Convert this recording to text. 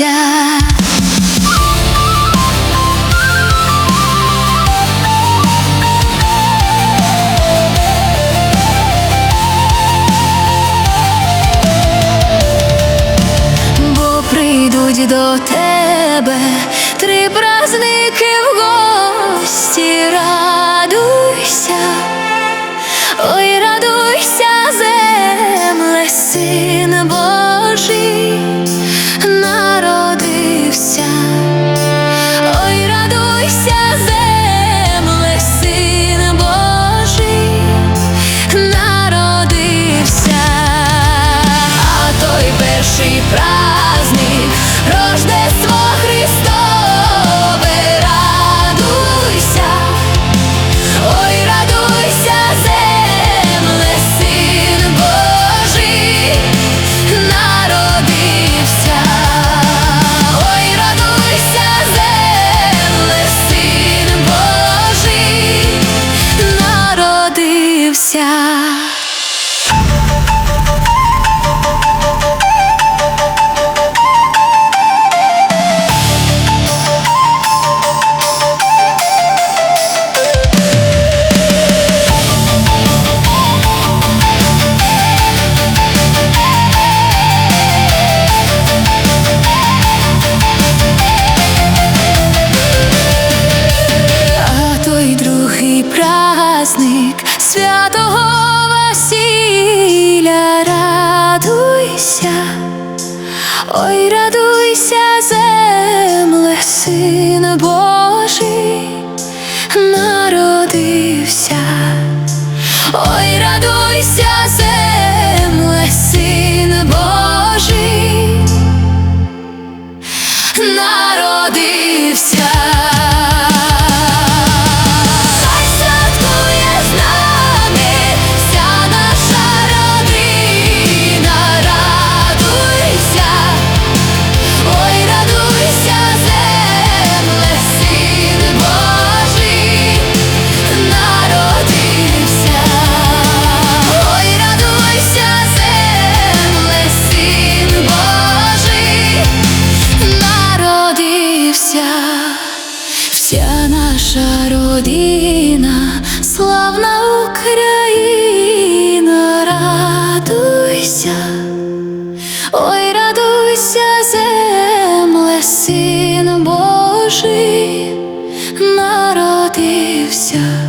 народився. Бо прийдуть до тебе три праздники в гості. Радуйся, ой, радуйся, земле, Син Божий народився. Ой, радуйся, земле, Син Божий народився. А той перший праздник — Рождество Христове. Радуйся, ой, радуйся, земле, Син Божий народився. Ой, радуйся, земле, Син Божий народився. Праздник святого Василя. Радуйся, ой, радуйся, земле, Син Божий народився. Ой, радуйся, земле, Син Божий народився. Вся наша родина, славна Україна, радуйся, ой, радуйся, земле, Син Божий народився.